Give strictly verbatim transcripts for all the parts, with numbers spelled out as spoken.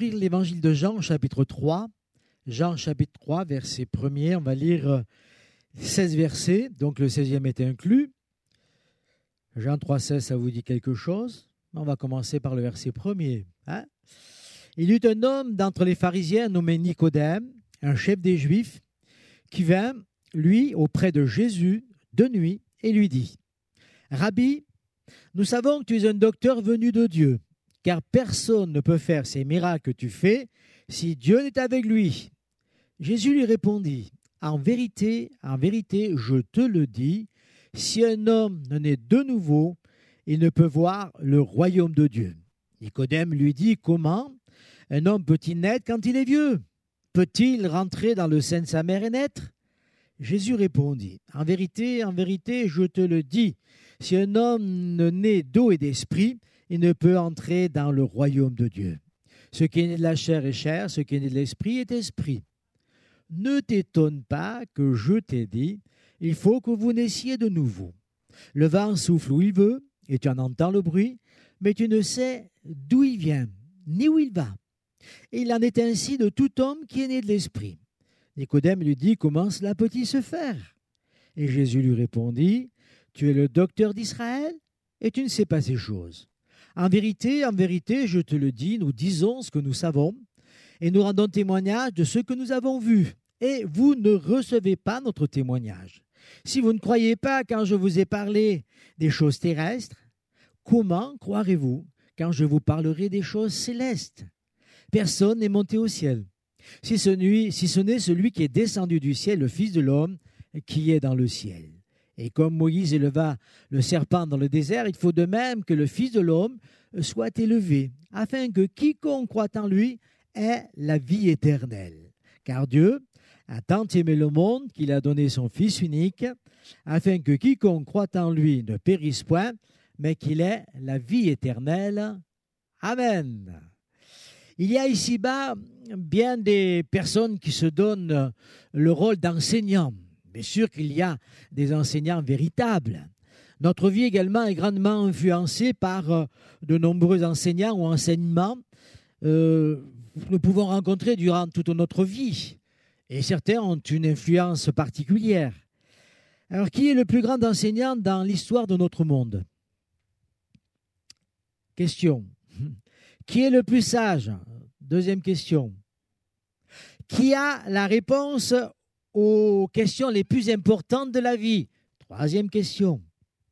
ouvrir l'évangile de Jean, chapitre trois. Jean, chapitre trois, verset premier. On va lire seize versets, donc le seizième est inclus. Jean trois, seize, ça vous dit quelque chose? On va commencer par le verset premier. Hein? Il y eut un homme d'entre les pharisiens nommé Nicodème, un chef des Juifs, qui vint, lui, auprès de Jésus, de nuit, et lui dit, « Rabbi, nous savons que tu es un docteur venu de Dieu, car personne ne peut faire ces miracles que tu fais si Dieu n'est avec lui. » Jésus lui répondit, « En vérité, en vérité, je te le dis, si un homme ne naît de nouveau, il ne peut voir le royaume de Dieu. » Nicodème lui dit, « Comment un homme peut-il naître quand il est vieux? Peut-il rentrer dans le sein de sa mère et naître? » Jésus répondit, « En vérité, en vérité, je te le dis, si un homme ne naît d'eau et d'esprit, il ne peut entrer dans le royaume de Dieu. Ce qui est né de la chair est chair, ce qui est né de l'esprit est esprit. Ne t'étonne pas que je t'ai dit, il faut que vous naissiez de nouveau. Le vent souffle où il veut, et tu en entends le bruit, mais tu ne sais d'où il vient, ni où il va. Et il en est ainsi de tout homme qui est né de l'esprit. » Nicodème lui dit, « Comment cela peut-il se faire ?» Et Jésus lui répondit, « Tu es le docteur d'Israël, et tu ne sais pas ces choses. En vérité, en vérité, je te le dis, nous disons ce que nous savons, et nous rendons témoignage de ce que nous avons vu, et vous ne recevez pas notre témoignage. Si vous ne croyez pas quand je vous ai parlé des choses terrestres, comment croirez-vous quand je vous parlerai des choses célestes? Personne n'est monté au ciel, si ce n'est si ce n'est celui qui est descendu du ciel, le Fils de l'homme, qui est dans le ciel. Et comme Moïse éleva le serpent dans le désert, il faut de même que le Fils de l'homme soit élevé, afin que quiconque croit en lui ait la vie éternelle. Car Dieu a tant aimé le monde qu'il a donné son Fils unique, afin que quiconque croit en lui ne périsse point, mais qu'il ait la vie éternelle. Amen. Il y a ici-bas bien des personnes qui se donnent le rôle d'enseignants. Bien sûr qu'il y a des enseignants véritables. Notre vie également est grandement influencée par de nombreux enseignants ou enseignements euh, que nous pouvons rencontrer durant toute notre vie. Et certains ont une influence particulière. Alors, qui est le plus grand enseignant dans l'histoire de notre monde? Question. Qui est le plus sage? Deuxième question. Qui a la réponse aux questions les plus importantes de la vie? Troisième question.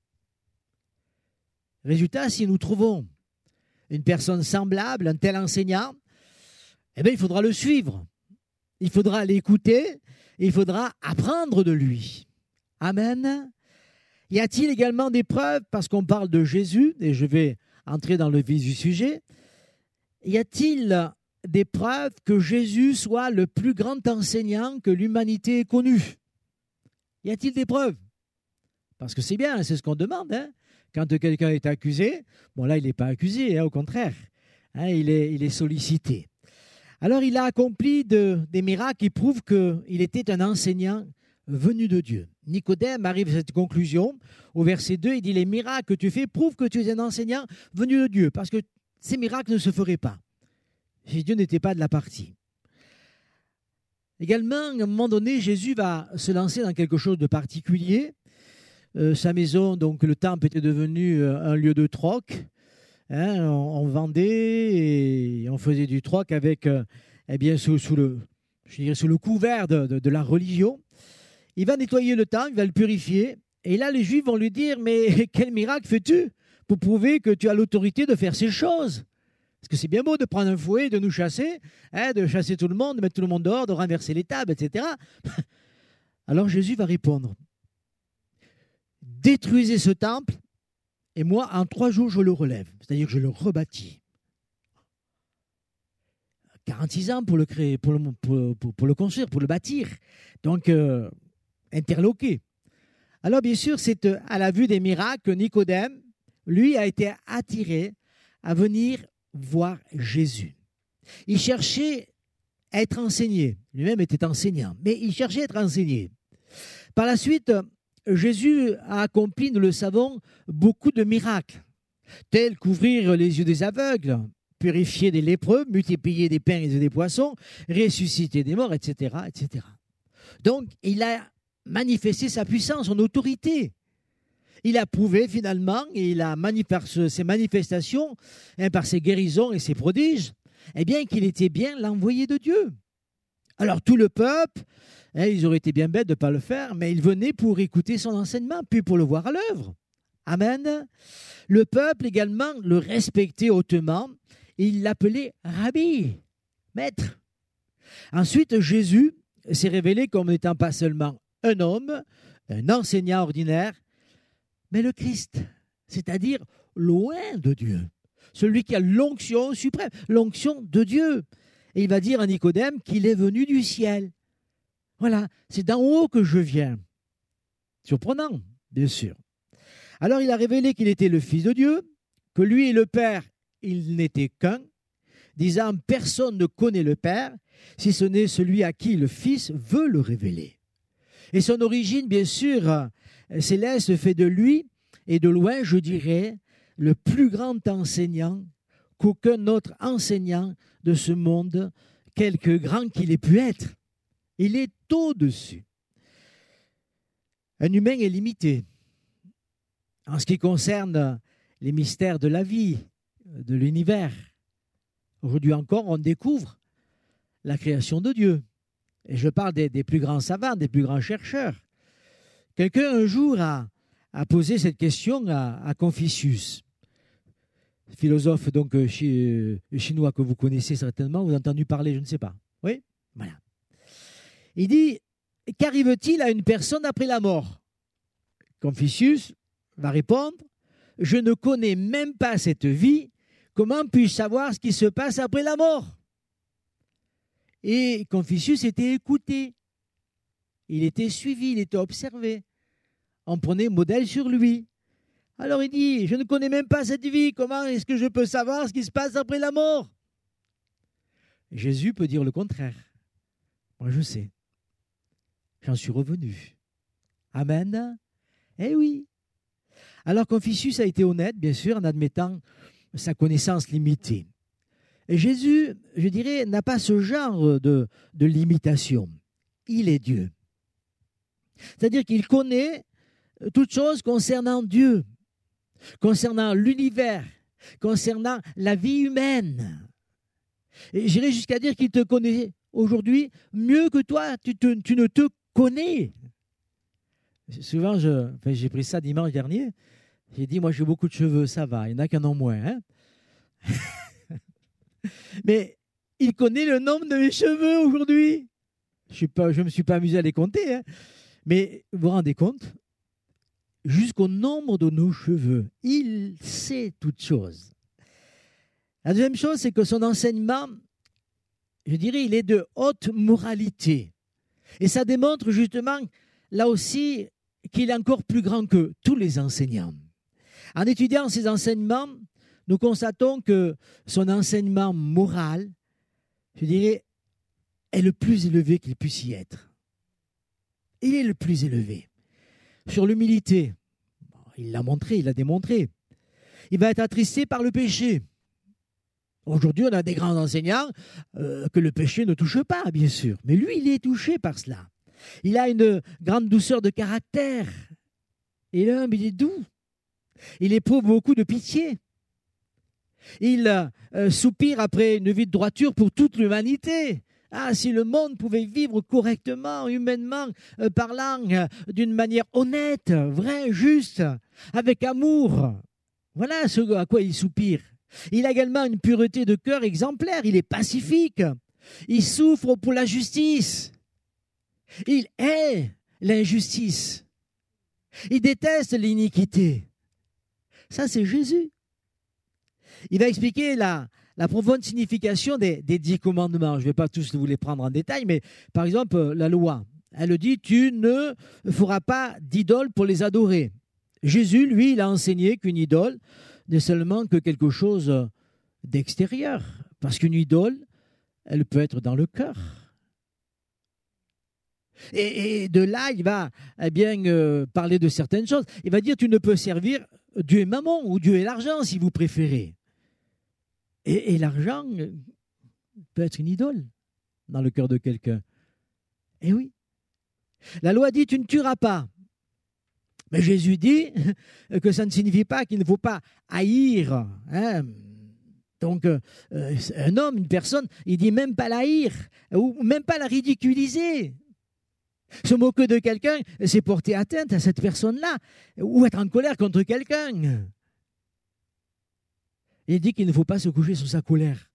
Résultat, si nous trouvons une personne semblable, un tel enseignant, eh bien, il faudra le suivre. Il faudra l'écouter, il faudra apprendre de lui. Amen. Y a-t-il également des preuves, parce qu'on parle de Jésus, et je vais entrer dans le vif du sujet, y a-t-il des preuves que Jésus soit le plus grand enseignant que l'humanité ait connu? Y a-t-il des preuves? Parce que c'est bien, c'est ce qu'on demande. Hein? Quand quelqu'un est accusé, bon là, il n'est pas accusé, hein, au contraire. Hein, il est, il est sollicité. Alors, il a accompli de, des miracles qui prouvent qu'il était un enseignant venu de Dieu. Nicodème arrive à cette conclusion. Au verset deux, il dit, « Les miracles que tu fais prouvent que tu es un enseignant venu de Dieu. » Parce que ces miracles ne se feraient pas si Dieu n'était pas de la partie. Également, à un moment donné, Jésus va se lancer dans quelque chose de particulier. Euh, sa maison, donc le temple, était devenu un lieu de troc. Hein, on, on vendait et on faisait du troc avec, euh, eh bien, sous, sous, le, je dirais, sous le couvert de, de, de la religion. Il va nettoyer le temple, il va le purifier. Et là, les Juifs vont lui dire, mais quel miracle fais-tu pour prouver que tu as l'autorité de faire ces choses? Parce que c'est bien beau de prendre un fouet, de nous chasser, hein, de chasser tout le monde, de mettre tout le monde dehors, de renverser les tables, et cetera. Alors Jésus va répondre, détruisez ce temple, et moi, en trois jours, je le relève. C'est-à-dire que je le rebâtis. quarante-six ans pour le créer, pour le, pour, pour, pour le construire, pour le bâtir. Donc, euh, interloqué. Alors, bien sûr, c'est à la vue des miracles que Nicodème, lui, a été attiré à venir voir Jésus. Il cherchait à être enseigné. Lui-même était enseignant, mais il cherchait à être enseigné. Par la suite, Jésus a accompli, nous le savons, beaucoup de miracles, tels qu'ouvrir les yeux des aveugles, purifier des lépreux, multiplier des pains et des poissons, ressusciter des morts, et cetera, et cetera. Donc, il a manifesté sa puissance, son autorité. Il a prouvé finalement, et il a mani- par ce- ses manifestations, hein, par ses guérisons et ses prodiges, eh bien qu'il était bien l'envoyé de Dieu. Alors tout le peuple, hein, ils auraient été bien bêtes de ne pas le faire, mais ils venaient pour écouter son enseignement, puis pour le voir à l'œuvre. Amen. Le peuple également le respectait hautement, et il l'appelait Rabbi, maître. Ensuite, Jésus s'est révélé comme n'étant pas seulement un homme, un enseignant ordinaire, mais le Christ, c'est-à-dire loin de Dieu. Celui qui a l'onction suprême, l'onction de Dieu. Et il va dire à Nicodème qu'il est venu du ciel. Voilà, c'est d'en haut que je viens. Surprenant, bien sûr. Alors il a révélé qu'il était le Fils de Dieu, que lui et le Père, ils n'étaient qu'un, disant « Personne ne connaît le Père, si ce n'est celui à qui le Fils veut le révéler. » Et son origine, bien sûr, céleste fait de lui, et de loin, je dirais, le plus grand enseignant qu'aucun autre enseignant de ce monde, quelque grand qu'il ait pu être. Il est au-dessus. Un humain est limité en ce qui concerne les mystères de la vie, de l'univers. Aujourd'hui encore, on découvre la création de Dieu. Et je parle des, des plus grands savants, des plus grands chercheurs. Quelqu'un un jour a, a posé cette question à, à Confucius, philosophe donc chi, chinois que vous connaissez certainement, vous avez entendu parler, je ne sais pas. Oui, voilà. Il dit, qu'arrive-t-il à une personne après la mort? Confucius va répondre, je ne connais même pas cette vie, comment puis-je savoir ce qui se passe après la mort? Et Confucius était écouté, il était suivi, il était observé. On prenait modèle sur lui. Alors il dit, je ne connais même pas cette vie, comment est-ce que je peux savoir ce qui se passe après la mort? Jésus peut dire le contraire. Moi je sais. J'en suis revenu. Amen. Eh oui. Alors Confucius a été honnête, bien sûr, en admettant sa connaissance limitée. Et Jésus, je dirais, n'a pas ce genre de, de limitation. Il est Dieu. C'est-à-dire qu'il connaît toutes choses concernant Dieu, concernant l'univers, concernant la vie humaine. Et j'irais jusqu'à dire qu'il te connaît aujourd'hui mieux que toi, tu, te, tu ne te connais. Souvent, je, enfin, j'ai pris ça dimanche dernier, j'ai dit, moi j'ai beaucoup de cheveux, ça va, il n'y en a qu'un en moins. Hein. Mais il connaît le nombre de mes cheveux aujourd'hui. Je ne me suis pas amusé à les compter, hein. Mais vous vous rendez compte? Jusqu'au nombre de nos cheveux, il sait toutes choses. La deuxième chose, c'est que son enseignement, je dirais, il est de haute moralité. Et ça démontre justement, là aussi, qu'il est encore plus grand que tous les enseignants. En étudiant ses enseignements, nous constatons que son enseignement moral, je dirais, est le plus élevé qu'il puisse y être. Il est le plus élevé. Sur l'humilité, il l'a montré, il l'a démontré. Il va être attristé par le péché. Aujourd'hui, on a des grands enseignants euh, que le péché ne touche pas, bien sûr. Mais lui, il est touché par cela. Il a une grande douceur de caractère. Il est humble, il est doux. Il éprouve beaucoup de pitié. Il euh, soupire après une vie de droiture pour toute l'humanité. Ah, si le monde pouvait vivre correctement, humainement euh, parlant, euh, d'une manière honnête, vraie, juste, avec amour. Voilà ce à quoi il soupire. Il a également une pureté de cœur exemplaire. Il est pacifique. Il souffre pour la justice. Il hait l'injustice. Il déteste l'iniquité. Ça, c'est Jésus. Il va expliquer la, la profonde signification des, des dix commandements. Je ne vais pas tous vous les prendre en détail, mais par exemple, la loi, elle dit « Tu ne feras pas d'idole pour les adorer ». Jésus, lui, il a enseigné qu'une idole n'est seulement que quelque chose d'extérieur, parce qu'une idole, elle peut être dans le cœur. Et, et de là, il va eh bien euh, parler de certaines choses. Il va dire « Tu ne peux servir Dieu et Mammon, ou Dieu et l'argent, si vous préférez ». Et, et l'argent peut être une idole dans le cœur de quelqu'un. Eh oui. La loi dit, tu ne tueras pas. Mais Jésus dit que ça ne signifie pas qu'il ne faut pas haïr. Hein. Donc, euh, un homme, une personne, il dit même pas la haïr, ou même pas la ridiculiser. Se moquer de quelqu'un, c'est porter atteinte à cette personne-là, ou être en colère contre quelqu'un. Il dit qu'il ne faut pas se coucher sous sa colère.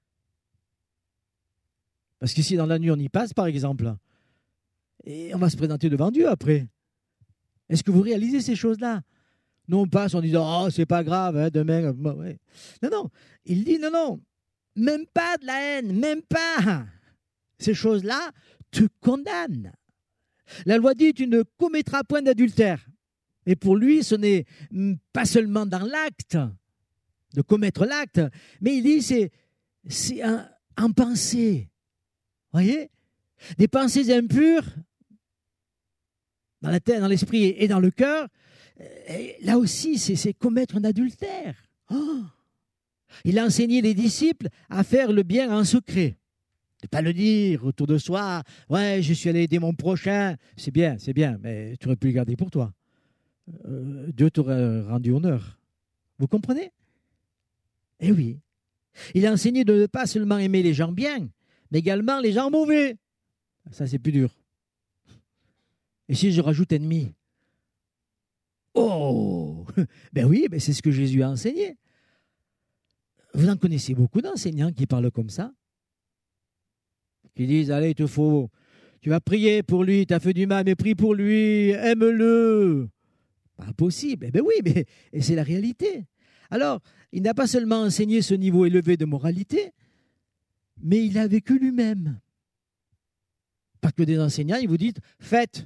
Parce que si dans la nuit on y passe, par exemple, et on va se présenter devant Dieu après. Est-ce que vous réalisez ces choses-là? Non, on passe en disant « Oh, c'est pas grave, hein, demain... » ouais. Non, non. Il dit « Non, non, même pas de la haine, même pas. Ces choses-là te condamnent. » La loi dit « Tu ne commettras point d'adultère. » Et pour lui, ce n'est pas seulement dans l'acte, de commettre l'acte, mais il dit c'est, c'est un, en pensée. Vous voyez? Des pensées impures, dans la tête, dans l'esprit et dans le cœur, et là aussi, c'est, c'est commettre un adultère. Oh, il a enseigné les disciples à faire le bien en secret. De ne pas le dire autour de soi. Ouais, je suis allé aider mon prochain. C'est bien, c'est bien, mais tu aurais pu le garder pour toi. Euh, Dieu t'aurait rendu honneur. Vous comprenez? Eh oui. Il a enseigné de ne pas seulement aimer les gens bien, mais également les gens mauvais. Ça, c'est plus dur. Et si je rajoute ennemi? Oh, ben oui, ben c'est ce que Jésus a enseigné. Vous en connaissez beaucoup d'enseignants qui parlent comme ça, qui disent, allez, il te faut, tu vas prier pour lui, tu as fait du mal, mais prie pour lui, aime-le. Pas possible. Eh ben oui, mais et c'est la réalité. Alors, il n'a pas seulement enseigné ce niveau élevé de moralité, mais il a vécu lui-même. Pas que des enseignants, ils vous disent, faites.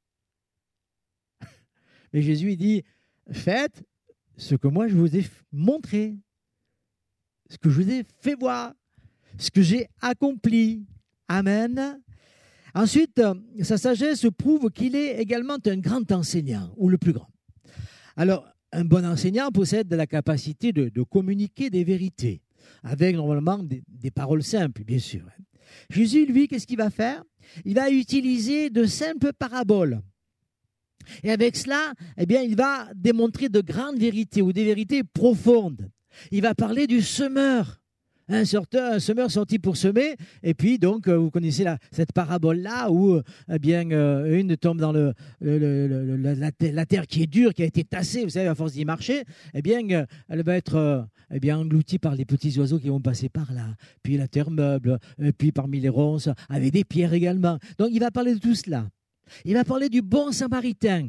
Mais Jésus, il dit, faites ce que moi je vous ai montré, ce que je vous ai fait voir, ce que j'ai accompli. Amen. Ensuite, sa sagesse prouve qu'il est également un grand enseignant, ou le plus grand. Alors, un bon enseignant possède la capacité de, de communiquer des vérités, avec normalement des, des paroles simples, bien sûr. Jésus, lui, qu'est-ce qu'il va faire? Il va utiliser de simples paraboles. Et avec cela, eh bien, il va démontrer de grandes vérités ou des vérités profondes. Il va parler du semeur. Un, sorteur, un semeur sorti pour semer, et puis donc vous connaissez la, cette parabole-là où eh bien euh, une tombe dans le, le, le, le, la, la, la terre qui est dure, qui a été tassée, vous savez, à force d'y marcher, eh bien euh, elle va être euh, eh bien engloutie par les petits oiseaux qui vont passer par là, puis la terre meuble, et puis parmi les ronces, avec des pierres également. Donc il va parler de tout cela. Il va parler du bon samaritain.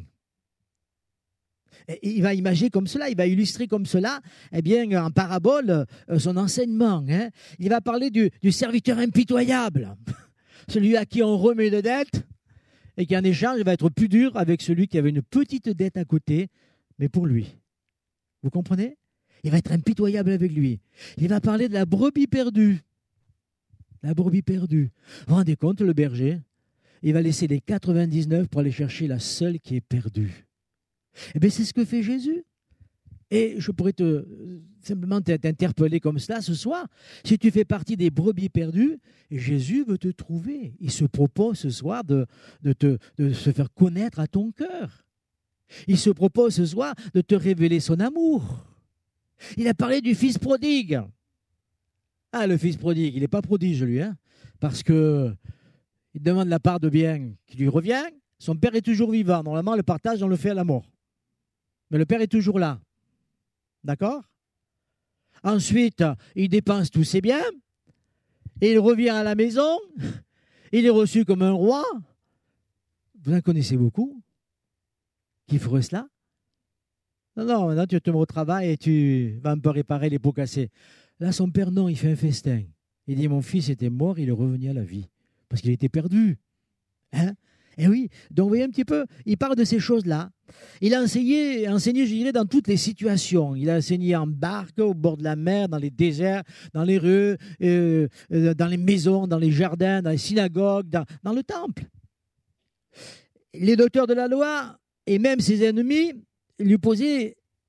Et il va imaginer comme cela, il va illustrer comme cela, eh bien, en parabole, son enseignement. Hein. Il va parler du, du serviteur impitoyable, celui à qui on remet une dette et qui en échange va être plus dur avec celui qui avait une petite dette à côté, mais pour lui. Vous comprenez? Il va être impitoyable avec lui. Il va parler de la brebis perdue. La brebis perdue. Vous vous rendez compte, le berger? Il va laisser les quatre-vingt-dix-neuf pour aller chercher la seule qui est perdue. Eh bien, c'est ce que fait Jésus. Et je pourrais te, simplement t'interpeller comme cela ce soir. Si tu fais partie des brebis perdues, Jésus veut te trouver. Il se propose ce soir de, de, te, de se faire connaître à ton cœur. Il se propose ce soir de te révéler son amour. Il a parlé du fils prodigue. Ah, le fils prodigue, il n'est pas prodige, lui, hein, parce que il demande la part de bien qui lui revient. Son père est toujours vivant. Normalement, le partage, on le fait à la mort. Mais le père est toujours là. D'accord? Ensuite, il dépense tous ses biens. Et il revient à la maison. Il est reçu comme un roi. Vous en connaissez beaucoup qui feraient cela? Non, non, maintenant tu te mets au travail et tu vas un peu réparer les pots cassés. Là, son père, non, il fait un festin. Il dit, mon fils était mort, il est revenu à la vie. Parce qu'il était perdu. Hein? Et oui, donc vous voyez un petit peu, il parle de ces choses-là. Il a enseigné, enseigné, je dirais, dans toutes les situations. Il a enseigné en barque, au bord de la mer, dans les déserts, dans les rues, euh, euh, dans les maisons, dans les jardins, dans les synagogues, dans, dans le temple. Les docteurs de la loi, et même ses ennemis, lui posaient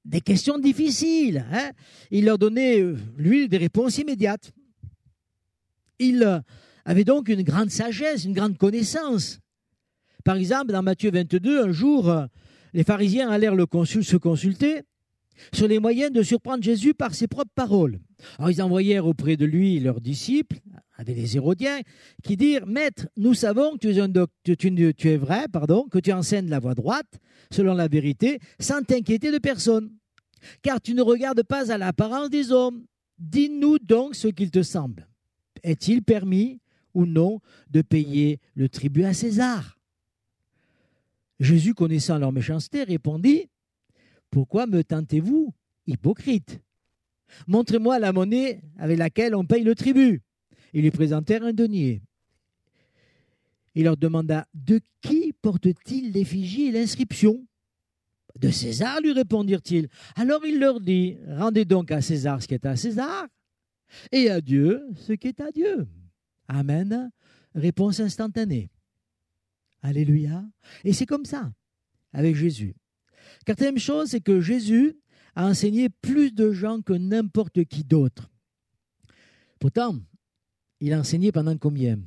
des questions difficiles. Hein. Il leur donnait, lui, des réponses immédiates. Il avait donc une grande sagesse, une grande connaissance. Par exemple, dans Matthieu vingt-deux, un jour, les pharisiens allèrent le consul, se consulter sur les moyens de surprendre Jésus par ses propres paroles. Alors, ils envoyèrent auprès de lui leurs disciples, avec les Hérodiens, qui dirent « Maître, nous savons que tu es, un doc, tu, tu, tu es vrai, pardon, que tu enseignes la voie droite, selon la vérité, sans t'inquiéter de personne. Car tu ne regardes pas à l'apparence des hommes. Dis-nous donc ce qu'il te semble. Est-il permis ou non de payer le tribut à César ?» Jésus, connaissant leur méchanceté, répondit « Pourquoi me tentez-vous, hypocrite? Montrez-moi la monnaie avec laquelle on paye le tribut. » Ils lui présentèrent un denier. Il leur demanda « De qui porte-t-il l'effigie et l'inscription ?»« De César, lui répondirent-ils. » Alors il leur dit « Rendez donc à César ce qui est à César, et à Dieu ce qui est à Dieu. » Amen. Réponse instantanée. Alléluia. Et c'est comme ça, avec Jésus. Quatrième chose, c'est que Jésus a enseigné plus de gens que n'importe qui d'autre. Pourtant, il a enseigné pendant combien?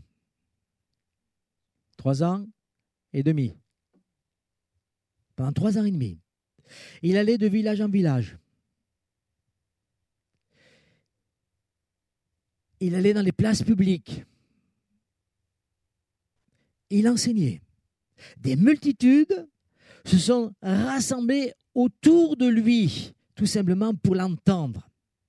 Trois ans et demi. Pendant trois ans et demi. Il allait de village en village. Il allait dans les places publiques. Il enseignait. Des multitudes se sont rassemblées autour de lui, tout simplement pour l'entendre.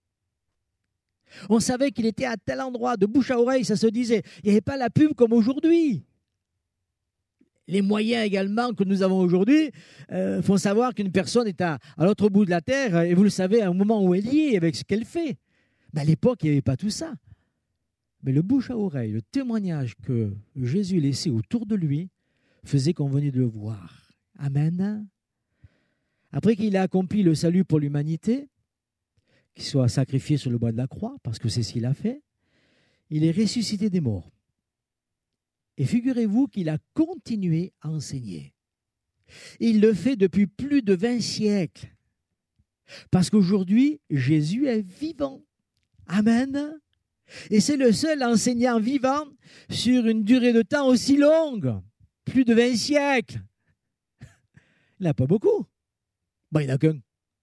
On savait qu'il était à tel endroit, de bouche à oreille, ça se disait. Il n'y avait pas la pub comme aujourd'hui. Les moyens également que nous avons aujourd'hui euh, font savoir qu'une personne est à, à l'autre bout de la terre, et vous le savez, à un moment où elle y est, avec ce qu'elle fait. Mais à l'époque, il n'y avait pas tout ça. Mais le bouche à oreille, le témoignage que Jésus laissait autour de lui, faisait qu'on venait de le voir. Amen. Après qu'il a accompli le salut pour l'humanité, qu'il soit sacrifié sur le bois de la croix, parce que c'est ce qu'il a fait, il est ressuscité des morts. Et figurez-vous qu'il a continué à enseigner. Il le fait depuis plus de vingt siècles. Parce qu'aujourd'hui, Jésus est vivant. Amen. Et c'est le seul enseignant vivant sur une durée de temps aussi longue. Plus de vingt siècles. Il n'a pas beaucoup. Bon, il n'y en a qu'un.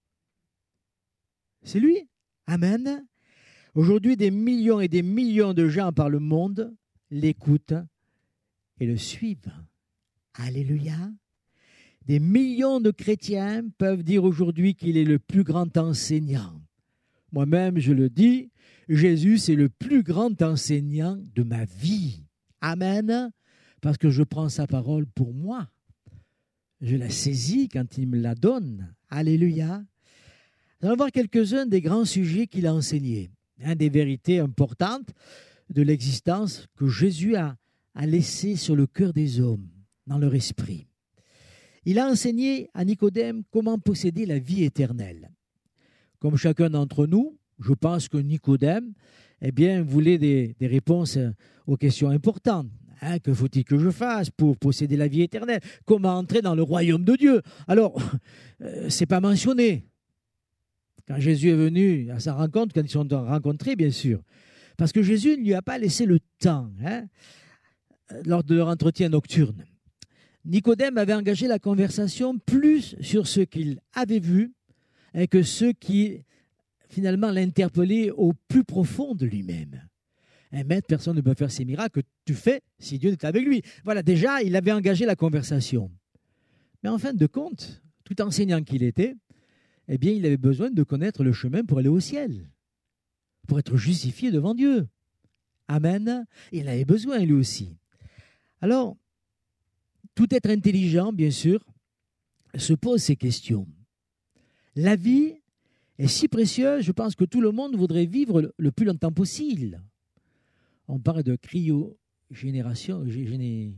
C'est lui. Amen. Aujourd'hui, des millions et des millions de gens par le monde l'écoutent et le suivent. Alléluia. Des millions de chrétiens peuvent dire aujourd'hui qu'il est le plus grand enseignant. Moi-même, je le dis, Jésus, c'est le plus grand enseignant de ma vie. Amen. Parce que je prends sa parole pour moi. Je la saisis quand il me la donne. Alléluia. Nous allons voir quelques-uns des grands sujets qu'il a enseignés. Hein, des vérités importantes de l'existence que Jésus a, a laissées sur le cœur des hommes, dans leur esprit. Il a enseigné à Nicodème comment posséder la vie éternelle. Comme chacun d'entre nous, je pense que Nicodème eh bien, voulait des, des réponses aux questions importantes. Hein, que faut-il que je fasse pour posséder la vie éternelle? Comment entrer dans le royaume de Dieu? Alors, euh, ce n'est pas mentionné. Quand Jésus est venu à sa rencontre, quand ils sont rencontrés, bien sûr. Parce que Jésus ne lui a pas laissé le temps hein, lors de leur entretien nocturne. Nicodème avait engagé la conversation plus sur ce qu'il avait vu et que ce qui, finalement, l'interpellait au plus profond de lui-même. Un maître, personne ne peut faire ces miracles que tu fais si Dieu est avec lui. Voilà, déjà, il avait engagé la conversation. Mais en fin de compte, tout enseignant qu'il était, eh bien, il avait besoin de connaître le chemin pour aller au ciel, pour être justifié devant Dieu. Amen. Il avait besoin, lui aussi. Alors, tout être intelligent, bien sûr, se pose ces questions. La vie est si précieuse, je pense que tout le monde voudrait vivre le plus longtemps possible. On parle de cryogénération, géné...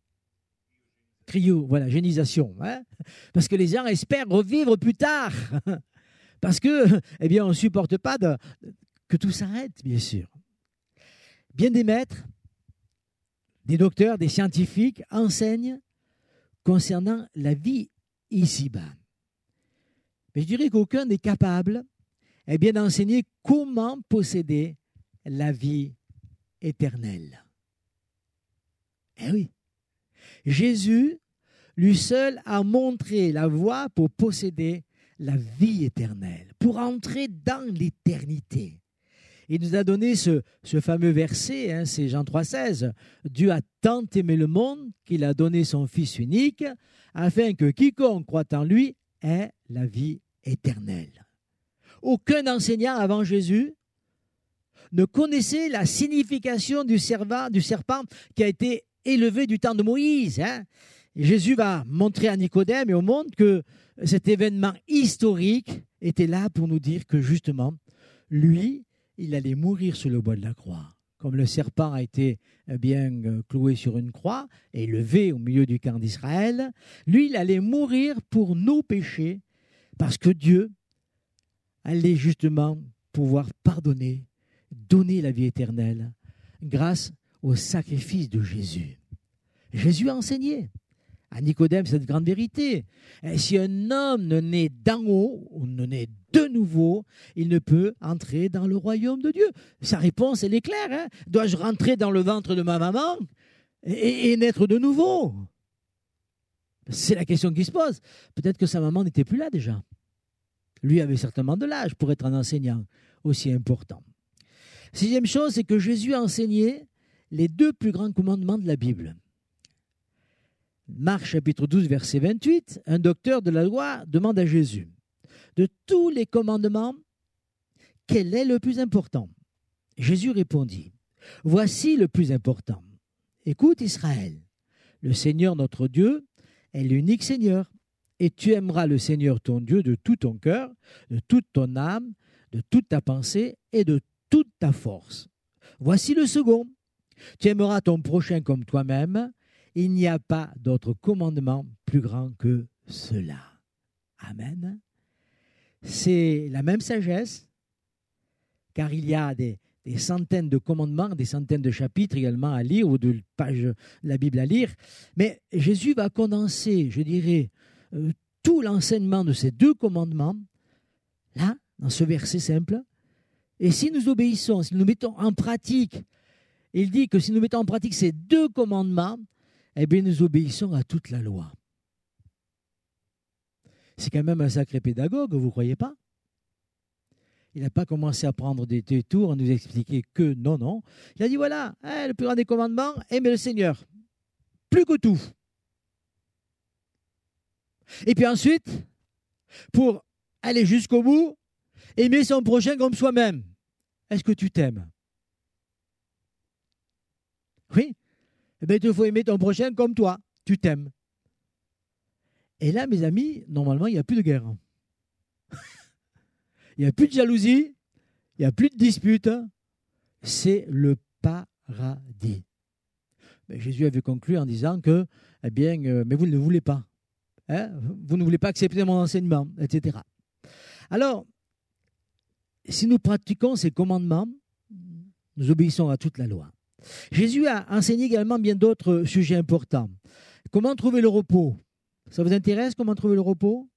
cryo, voilà, génisation, hein, parce que les gens espèrent revivre plus tard, parce que, eh bien, on ne supporte pas de, que tout s'arrête, bien sûr. Bien des maîtres, des docteurs, des scientifiques enseignent concernant la vie ici-bas. Mais je dirais qu'aucun n'est capable eh bien, d'enseigner comment posséder la vie éternelle. Eh oui, Jésus, lui seul, a montré la voie pour posséder la vie éternelle, pour entrer dans l'éternité. Il nous a donné ce, ce fameux verset, hein, c'est Jean trois seize. « Dieu a tant aimé le monde qu'il a donné son Fils unique, afin que quiconque croit en lui ait la vie éternelle. » Aucun enseignant avant Jésus ne connaissait la signification du serpent, du serpent qui a été élevé du temps de Moïse. Hein. Jésus va montrer à Nicodème et au monde que cet événement historique était là pour nous dire que justement, lui, il allait mourir sur le bois de la croix. Comme le serpent a été bien cloué sur une croix et élevé au milieu du camp d'Israël, lui, il allait mourir pour nos péchés parce que Dieu allait justement pouvoir pardonner, donner la vie éternelle grâce au sacrifice de Jésus. Jésus a enseigné à Nicodème cette grande vérité. Et si un homme ne naît d'en haut, ou ne naît de nouveau, il ne peut entrer dans le royaume de Dieu. Sa réponse, elle est claire. Hein? Dois-je rentrer dans le ventre de ma maman et, et naître de nouveau? C'est la question qui se pose. Peut-être que sa maman n'était plus là déjà. Lui avait certainement de l'âge pour être un enseignant aussi important. Sixième chose, c'est que Jésus a enseigné les deux plus grands commandements de la Bible. Marc chapitre douze, verset vingt-huit, un docteur de la loi demande à Jésus, de tous les commandements, quel est le plus important? Jésus répondit, voici le plus important. Écoute Israël, le Seigneur notre Dieu est l'unique Seigneur, et tu aimeras le Seigneur ton Dieu de tout ton cœur, de toute ton âme, de toute ta pensée et de toute ta force. Voici le second, tu aimeras ton prochain comme toi-même. Il n'y a pas d'autre commandement plus grand que cela. Amen. C'est la même sagesse, car il y a des, des centaines de commandements, des centaines de chapitres également à lire, ou de pages de la Bible à lire. Mais Jésus va condenser, je dirais, euh, tout l'enseignement de ces deux commandements, là, dans ce verset simple. Et si nous obéissons, si nous mettons en pratique, il dit que si nous mettons en pratique ces deux commandements, eh bien, nous obéissons à toute la loi. C'est quand même un sacré pédagogue, vous ne croyez pas? Il n'a pas commencé à prendre des détours, à nous expliquer que non, non. Il a dit, voilà, hein, le plus grand des commandements, aimer le Seigneur. Plus que tout. Et puis ensuite, pour aller jusqu'au bout, aimer son prochain comme soi-même. Est-ce que tu t'aimes? Oui. Eh bien, il faut aimer ton prochain comme toi. Tu t'aimes. Et là, mes amis, normalement, il n'y a plus de guerre. Il n'y a plus de jalousie. Il n'y a plus de dispute. C'est le paradis. Mais Jésus avait conclu en disant que, eh bien, euh, mais vous ne le voulez pas. Hein? Vous ne voulez pas accepter mon enseignement, et cetera. Alors, si nous pratiquons ces commandements, nous obéissons à toute la loi. Jésus a enseigné également bien d'autres sujets importants. Comment trouver le repos? Ça vous intéresse, comment trouver le repos?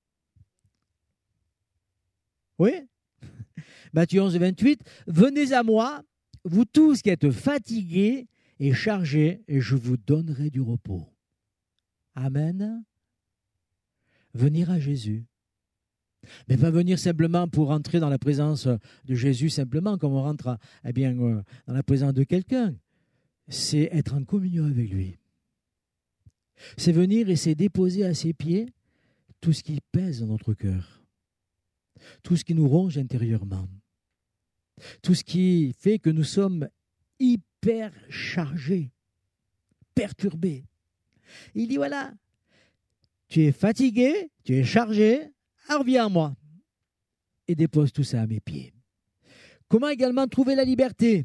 Oui? Matthieu onze, vingt-huit. Venez à moi, vous tous qui êtes fatigués et chargés, et je vous donnerai du repos. Amen. Venir à Jésus. Mais pas venir simplement pour entrer dans la présence de Jésus, simplement comme on rentre eh bien, dans la présence de quelqu'un. C'est être en communion avec lui. C'est venir et c'est déposer à ses pieds tout ce qui pèse dans notre cœur, tout ce qui nous ronge intérieurement, tout ce qui fait que nous sommes hyper chargés, perturbés. Il dit voilà, tu es fatigué, tu es chargé, alors viens à moi et dépose tout ça à mes pieds. Comment également trouver la liberté?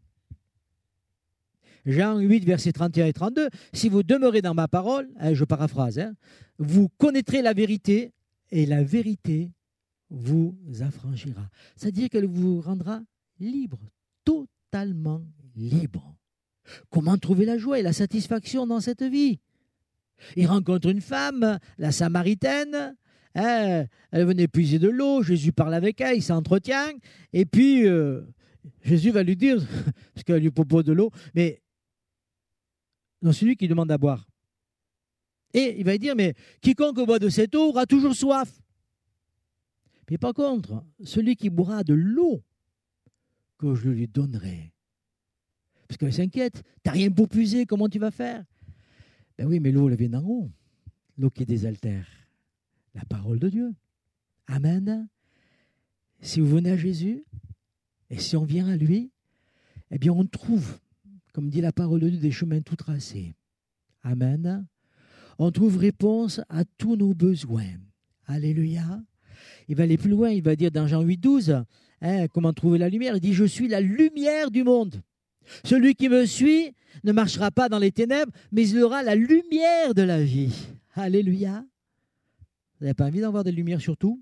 Jean huit, versets trente et un et trente-deux, si vous demeurez dans ma parole, hein, je paraphrase, hein, vous connaîtrez la vérité et la vérité vous affranchira. C'est-à-dire qu'elle vous rendra libre, totalement libre. Comment trouver la joie et la satisfaction dans cette vie? Il rencontre une femme, la Samaritaine, Hein, elle venait puiser de l'eau, Jésus parle avec elle, il s'entretient, et puis euh, Jésus va lui dire, parce qu'elle lui propose de l'eau, mais non, c'est lui qui demande à boire. Et il va lui dire, mais quiconque boit de cette eau aura toujours soif. Mais par contre, celui qui boira de l'eau que je lui donnerai, parce qu'elle s'inquiète, tu n'as rien pour puiser, comment tu vas faire? Ben oui, mais l'eau, elle vient d'en haut, l'eau qui désaltère. La parole de Dieu. Amen. Si vous venez à Jésus, et si on vient à lui, eh bien on trouve, comme dit la parole de Dieu, des chemins tout tracés. Amen. On trouve réponse à tous nos besoins. Alléluia. Il va aller plus loin, il va dire dans Jean huit, douze, hein, comment trouver la lumière. Il dit, je suis la lumière du monde. Celui qui me suit ne marchera pas dans les ténèbres, mais il aura la lumière de la vie. Alléluia. Vous n'avez pas envie d'avoir des lumières sur tout?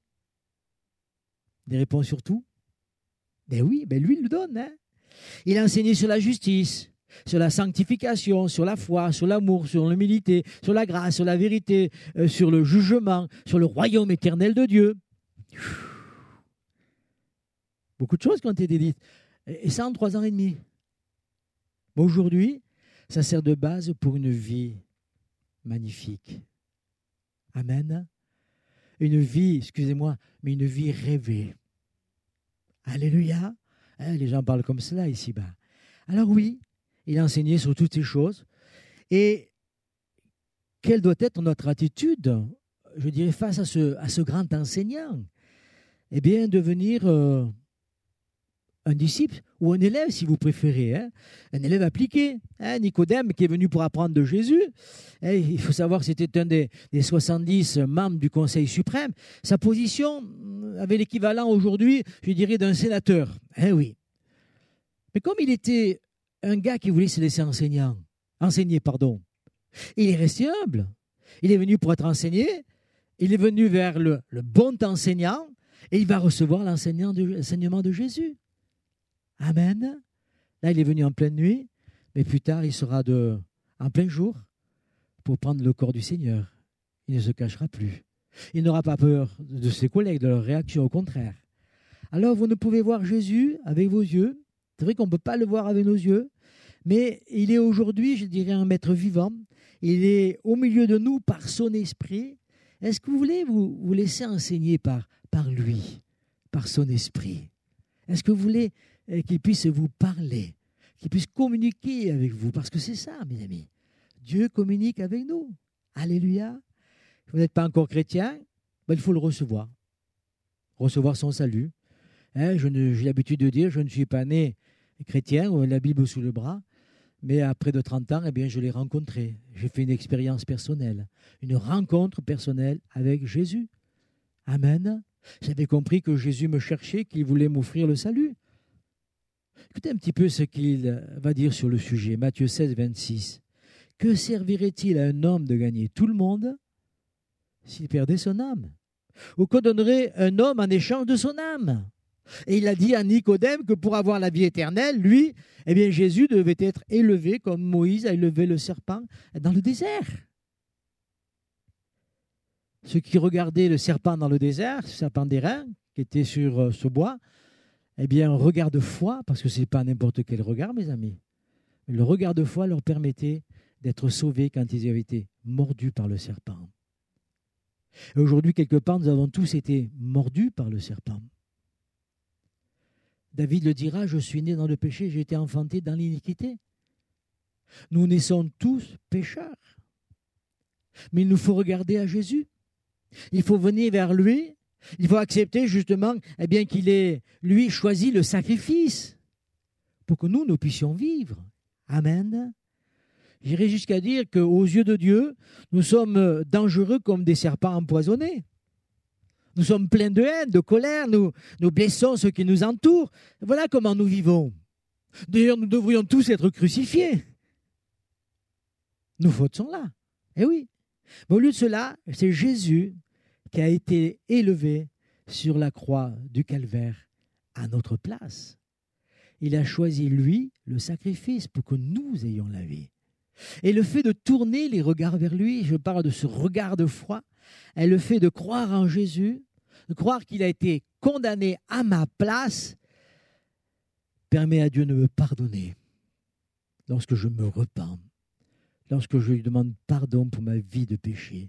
Des réponses sur tout? Ben oui, ben lui, il le donne. Hein. Il a enseigné sur la justice, sur la sanctification, sur la foi, sur l'amour, sur l'humilité, sur la grâce, sur la vérité, euh, sur le jugement, sur le royaume éternel de Dieu. Beaucoup de choses qui ont été dites. Et ça en trois ans et demi. Mais aujourd'hui, ça sert de base pour une vie magnifique. Amen. Une vie, excusez-moi, mais une vie rêvée. Alléluia. Hein, les gens parlent comme cela ici-bas. Alors oui, il a enseigné sur toutes ces choses. Et quelle doit être notre attitude, je dirais, face à ce, à ce grand enseignant? Eh bien, devenir euh, un disciple ou un élève, si vous préférez. Hein, un élève appliqué. Hein, Nicodème, qui est venu pour apprendre de Jésus. Et il faut savoir que c'était un des, des soixante-dix membres du Conseil suprême. Sa position avait l'équivalent aujourd'hui, je dirais, d'un sénateur. Eh oui. Mais comme il était un gars qui voulait se laisser enseignant, enseigner, pardon, il est resté humble. Il est venu pour être enseigné. Il est venu vers le, le bon enseignant et il va recevoir l'enseignement de, l'enseignement de Jésus. Amen. Là, il est venu en pleine nuit, mais plus tard, il sera de, en plein jour pour prendre le corps du Seigneur. Il ne se cachera plus. Il n'aura pas peur de ses collègues, de leur réaction, au contraire. Alors, vous ne pouvez voir Jésus avec vos yeux. C'est vrai qu'on ne peut pas le voir avec nos yeux, mais il est aujourd'hui, je dirais, un maître vivant. Il est au milieu de nous par son esprit. Est-ce que vous voulez vous, vous laisser enseigner par, par lui, par son esprit? Est-ce que vous voulez qu'il puisse vous parler, qu'il puisse communiquer avec vous? Parce que c'est ça, mes amis. Dieu communique avec nous. Alléluia. Vous n'êtes pas encore chrétien, ben il faut le recevoir. Recevoir son salut. Hein, je ne, j'ai l'habitude de dire, je ne suis pas né chrétien ou la Bible sous le bras, mais après de trente ans, eh bien, je l'ai rencontré. J'ai fait une expérience personnelle, une rencontre personnelle avec Jésus. Amen. J'avais compris que Jésus me cherchait, qu'il voulait m'offrir le salut. Écoutez un petit peu ce qu'il va dire sur le sujet. Matthieu seize, vingt-six. Que servirait-il à un homme de gagner tout le monde s'il perdait son âme? Ou que donnerait un homme en échange de son âme? Et il a dit à Nicodème que pour avoir la vie éternelle, lui, eh bien Jésus devait être élevé comme Moïse a élevé le serpent dans le désert. Ceux qui regardaient le serpent dans le désert, le serpent d'airain qui était sur ce bois, eh bien un regard de foi, parce que ce n'est pas n'importe quel regard, mes amis. Le regard de foi leur permettait d'être sauvés quand ils avaient été mordus par le serpent. Et aujourd'hui, quelque part, nous avons tous été mordus par le serpent. David le dira, je suis né dans le péché, j'ai été enfanté dans l'iniquité. Nous naissons tous pécheurs. Mais il nous faut regarder à Jésus. Il faut venir vers lui. Il faut accepter justement eh bien, qu'il ait, lui, choisi le sacrifice pour que nous, nous puissions vivre. Amen. J'irai jusqu'à dire qu'aux yeux de Dieu, nous sommes dangereux comme des serpents empoisonnés. Nous sommes pleins de haine, de colère, nous, nous blessons ceux qui nous entourent. Voilà comment nous vivons. D'ailleurs, nous devrions tous être crucifiés. Nos fautes sont là. Eh oui. Mais au lieu de cela, c'est Jésus qui a été élevé sur la croix du calvaire à notre place. Il a choisi, lui, le sacrifice pour que nous ayons la vie. Et le fait de tourner les regards vers lui, je parle de ce regard de foi, et le fait de croire en Jésus, de croire qu'il a été condamné à ma place, permet à Dieu de me pardonner lorsque je me repens, lorsque je lui demande pardon pour ma vie de péché.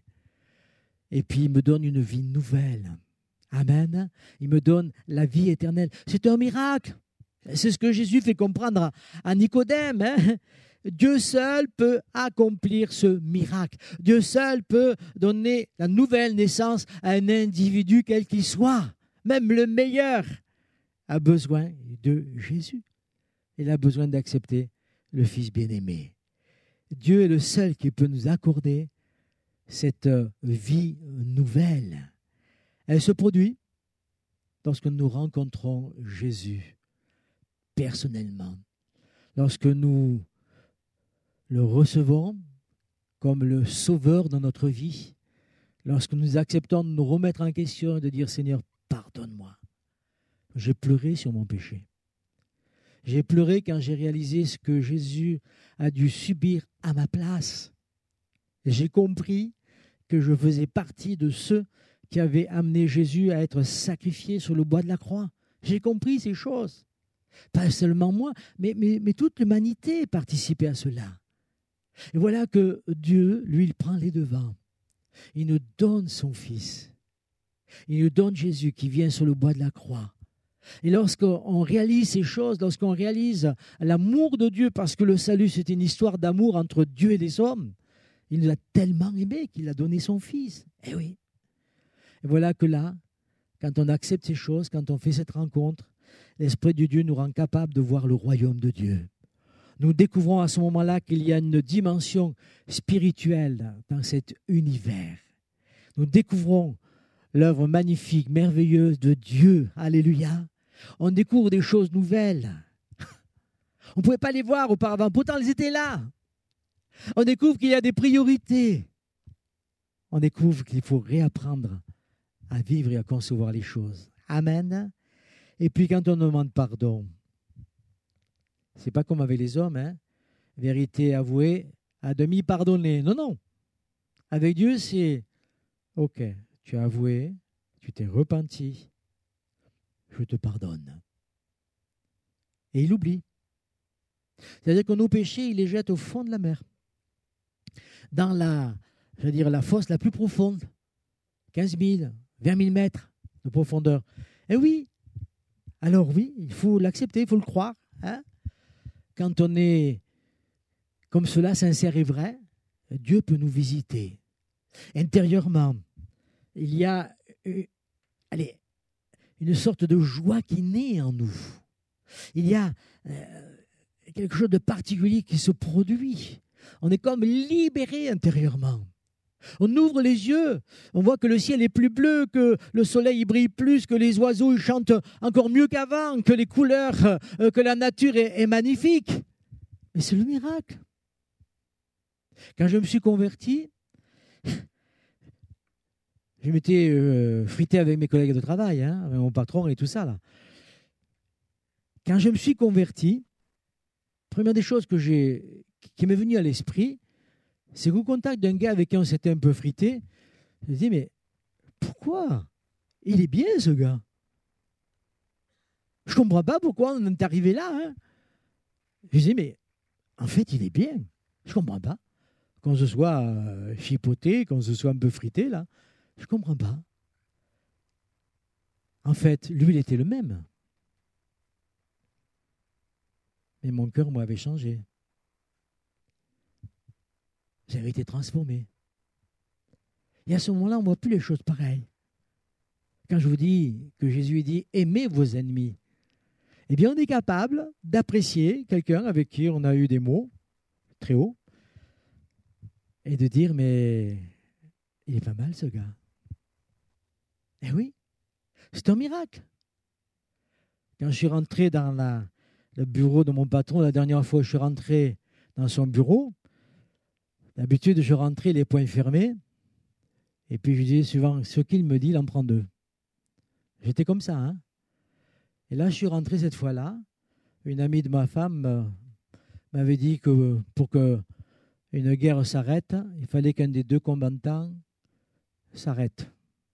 Et puis il me donne une vie nouvelle. Amen. Il me donne la vie éternelle. C'est un miracle. C'est ce que Jésus fait comprendre à Nicodème. Hein? Dieu seul peut accomplir ce miracle. Dieu seul peut donner la nouvelle naissance à un individu quel qu'il soit. Même le meilleur a besoin de Jésus. Il a besoin d'accepter le Fils bien-aimé. Dieu est le seul qui peut nous accorder cette vie nouvelle. Elle se produit lorsque nous rencontrons Jésus personnellement, lorsque nous le recevons comme le sauveur dans notre vie, lorsque nous acceptons de nous remettre en question et de dire « Seigneur, pardonne-moi, j'ai pleuré sur mon péché. J'ai pleuré quand j'ai réalisé ce que Jésus a dû subir à ma place. J'ai compris que je faisais partie de ceux qui avaient amené Jésus à être sacrifié sur le bois de la croix. J'ai compris ces choses. Pas seulement moi, mais, mais, mais toute l'humanité participait à cela. Et voilà que Dieu, lui, il prend les devants. Il nous donne son Fils. Il nous donne Jésus qui vient sur le bois de la croix. Et lorsqu'on réalise ces choses, lorsqu'on réalise l'amour de Dieu, parce que le salut, c'est une histoire d'amour entre Dieu et les hommes, il nous a tellement aimés qu'il a donné son Fils. Eh oui. Et voilà que là, quand on accepte ces choses, quand on fait cette rencontre, l'Esprit de Dieu nous rend capable de voir le royaume de Dieu. Nous découvrons à ce moment-là qu'il y a une dimension spirituelle dans cet univers. Nous découvrons l'œuvre magnifique, merveilleuse de Dieu. Alléluia. On découvre des choses nouvelles. On ne pouvait pas les voir auparavant, pourtant elles étaient là. On découvre qu'il y a des priorités. On découvre qu'il faut réapprendre à vivre et à concevoir les choses. Amen. Et puis quand on demande pardon, c'est pas comme avec les hommes, hein? Vérité avouée, à demi pardonnée. Non, non. Avec Dieu, c'est OK, tu as avoué, tu t'es repenti, je te pardonne. Et il oublie. C'est-à-dire que nos péchés, il les jette au fond de la mer. Dans la, je veux dire, la fosse la plus profonde, quinze mille, vingt mille mètres de profondeur. Et oui, alors oui, il faut l'accepter, il faut le croire. Hein? Quand on est comme cela, sincère et vrai, Dieu peut nous visiter. Intérieurement, il y a euh, allez, une sorte de joie qui naît en nous. Il y a euh, quelque chose de particulier qui se produit. On est comme libéré intérieurement. On ouvre les yeux, on voit que le ciel est plus bleu, que le soleil brille plus, que les oiseaux chantent encore mieux qu'avant, que les couleurs, euh, que la nature est, est magnifique. Mais c'est le miracle. Quand je me suis converti, je m'étais euh, frité avec mes collègues de travail, hein, avec mon patron et tout ça. Là. Quand je me suis converti, première des choses que j'ai, qui m'est venue à l'esprit, c'est qu'au contact d'un gars avec qui on s'était un peu frité, je me dis, mais pourquoi? Il est bien ce gars. Je ne comprends pas pourquoi on est arrivé là. Hein. Je dis, mais en fait, il est bien. Je ne comprends pas. Qu'on se soit euh, chipoté, qu'on se soit un peu frité, là, je ne comprends pas. En fait, lui, il était le même. Mais mon cœur, moi, avait changé. J'avais été transformé. Et à ce moment-là, on ne voit plus les choses pareilles. Quand je vous dis que Jésus dit « aimez vos ennemis », eh bien, on est capable d'apprécier quelqu'un avec qui on a eu des mots très hauts et de dire « mais il est pas mal ce gars ». Eh oui, c'est un miracle. Quand je suis rentré dans la, le bureau de mon patron, la dernière fois que je suis rentré dans son bureau, d'habitude, je rentrais les poings fermés et puis je disais suivant ce qu'il me dit, il en prend deux. J'étais comme ça. Hein. Et là, je suis rentré cette fois-là. Une amie de ma femme euh, m'avait dit que pour que une guerre s'arrête, il fallait qu'un des deux combattants s'arrête,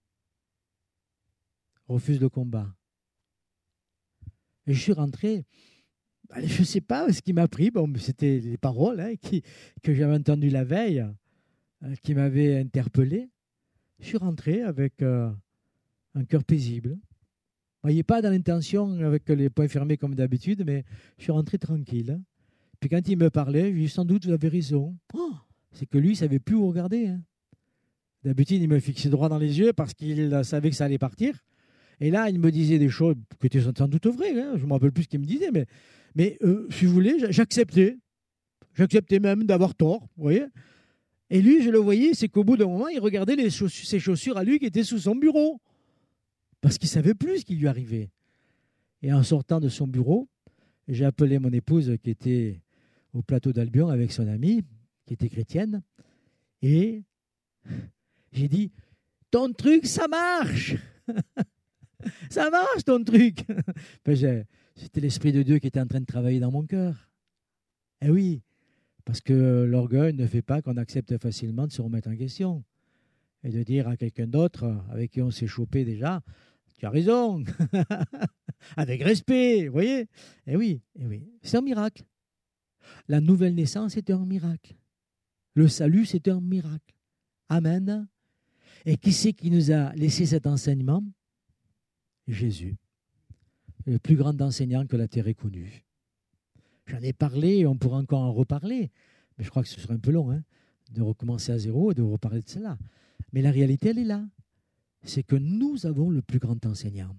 refuse le combat. Et je suis rentré, je ne sais pas ce qui m'a pris, bon, c'était les paroles hein, qui, que j'avais entendues la veille, euh, qui m'avaient interpellé. Je suis rentré avec euh, un cœur paisible. Vous ne voyez pas dans l'intention avec les poings fermés comme d'habitude, mais je suis rentré tranquille. Puis quand il me parlait, je lui ai dit sans doute vous avez raison. Oh, c'est que lui, il ne savait plus où regarder. Hein. D'habitude, il me fixait droit dans les yeux parce qu'il savait que ça allait partir. Et là, il me disait des choses qui étaient sans doute vraies. Hein. Je ne me rappelle plus ce qu'il me disait, mais, mais euh, si vous voulez, j'acceptais. J'acceptais même d'avoir tort, vous voyez. Et lui, je le voyais, c'est qu'au bout d'un moment, il regardait les chaussures, ses chaussures à lui qui étaient sous son bureau. Parce qu'il ne savait plus ce qui lui arrivait. Et en sortant de son bureau, j'ai appelé mon épouse qui était au plateau d'Albion avec son amie, qui était chrétienne, et j'ai dit, ton truc, ça marche. Ça marche, ton truc. Ben, c'était l'Esprit de Dieu qui était en train de travailler dans mon cœur. Eh oui, parce que l'orgueil ne fait pas qu'on accepte facilement de se remettre en question et de dire à quelqu'un d'autre avec qui on s'est chopé déjà, tu as raison, avec respect, vous voyez. Eh oui, eh oui, c'est un miracle. La nouvelle naissance était un miracle. Le salut, c'était un miracle. Amen. Et qui c'est qui nous a laissé cet enseignement? Jésus, le plus grand enseignant que la terre ait connu. J'en ai parlé et on pourra encore en reparler, mais je crois que ce serait un peu long hein, de recommencer à zéro et de reparler de cela. Mais la réalité, elle est là. C'est que nous avons le plus grand enseignant.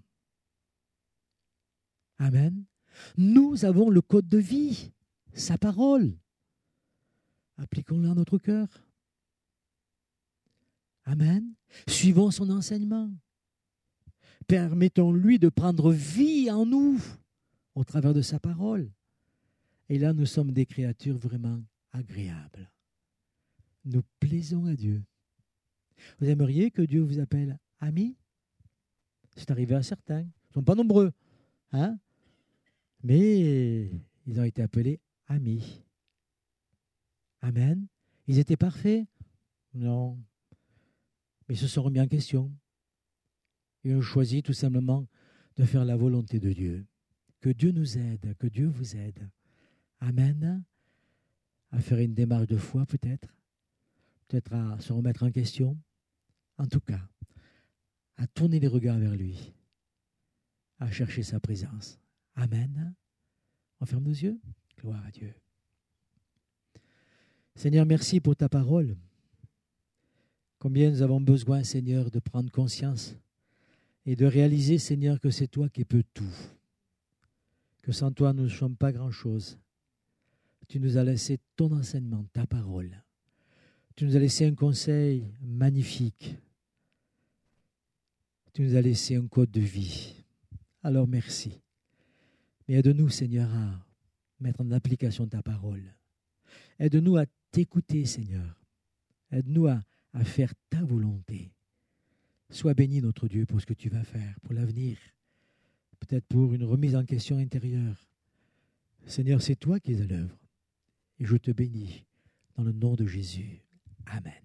Amen. Nous avons le code de vie, sa parole. Appliquons-le à notre cœur. Amen. Suivons son enseignement. Permettons-lui de prendre vie en nous au travers de sa parole. Et là, nous sommes des créatures vraiment agréables. Nous plaisons à Dieu. Vous aimeriez que Dieu vous appelle ami? C'est arrivé à certains. Ils ne sont pas nombreux. Hein? Mais ils ont été appelés amis. Amen. Ils étaient parfaits? Non. Mais ils se sont remis en question. Et ont choisi tout simplement de faire la volonté de Dieu. Que Dieu nous aide, que Dieu vous aide. Amen. À faire une démarche de foi peut-être. Peut-être à se remettre en question. En tout cas, à tourner les regards vers lui. À chercher sa présence. Amen. On ferme nos yeux. Gloire à Dieu. Seigneur, merci pour ta parole. Combien nous avons besoin, Seigneur, de prendre conscience et de réaliser, Seigneur, que c'est toi qui peux tout. Que sans toi, nous ne sommes pas grand-chose. Tu nous as laissé ton enseignement, ta parole. Tu nous as laissé un conseil magnifique. Tu nous as laissé un code de vie. Alors merci. Mais aide-nous, Seigneur, à mettre en application ta parole. Aide-nous à t'écouter, Seigneur. Aide-nous à, à faire ta volonté. Sois béni, notre Dieu, pour ce que tu vas faire, pour l'avenir. Peut-être pour une remise en question intérieure. Seigneur, c'est toi qui es à l'œuvre. Et je te bénis dans le nom de Jésus. Amen.